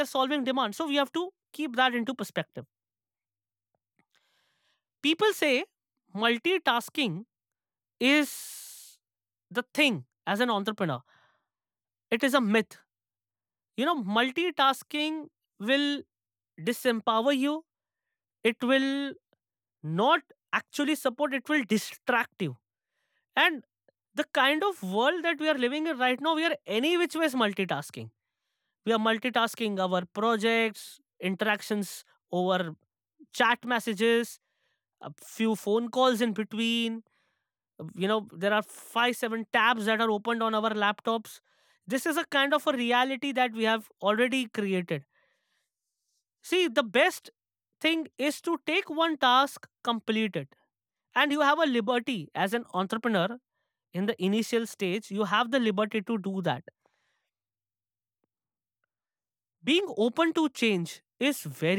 solving demand. So we have to keep that into perspective. People say multitasking is the thing as an entrepreneur. It is a myth. Multitasking will disempower you. It will not actually support, it will distract you. And the kind of world that we are living in right now, we are any which ways multitasking. We are multitasking our projects, interactions over chat messages, a few phone calls in between. There are 5 7 tabs that are opened on our laptops. This is a kind of a reality that we have already created. See, the best thing is to take one task, complete it. And you have a liberty as an entrepreneur. In the initial stage, you have the liberty to do that. Being open to change is very